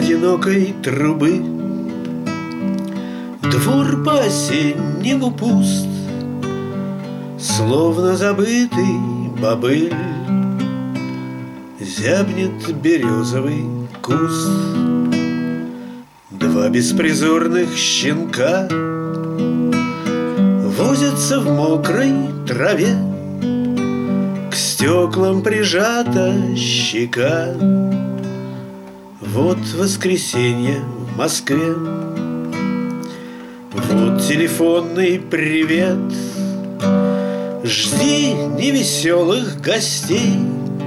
одинокой трубы. Двор по-осеннему пуст, словно забытый бобыль. Зябнет березовый куст. Два беспризорных щенка возятся в мокрой траве, к стеклам прижата щека. Вот воскресенье в Москве, вот телефонный привет. Жди невеселых гостей,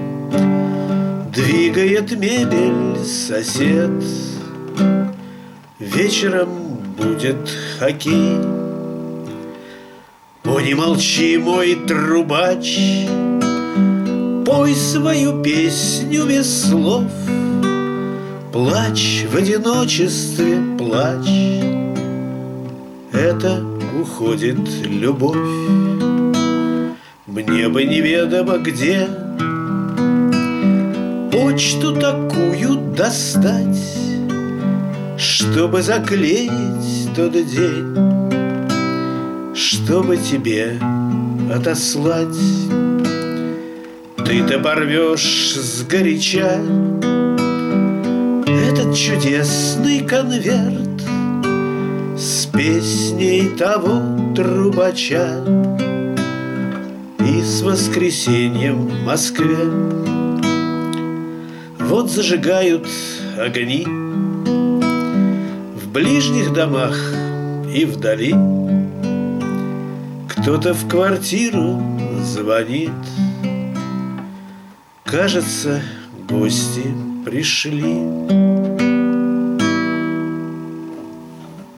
двигает мебель сосед. Вечером будет хоккей. О, не молчи, мой трубач, пой свою песню без слов. Плачь в одиночестве, плачь, это уходит любовь. Мне бы неведомо где почту такую достать, чтобы заклеить тот день, чтобы тебе отослать. Ты-то порвешь сгоряча этот чудесный конверт с песней того трубача и с воскресеньем в Москве. Вот зажигают огни в ближних домах и вдали. Кто-то в квартиру звонит. Кажется, гости пришли.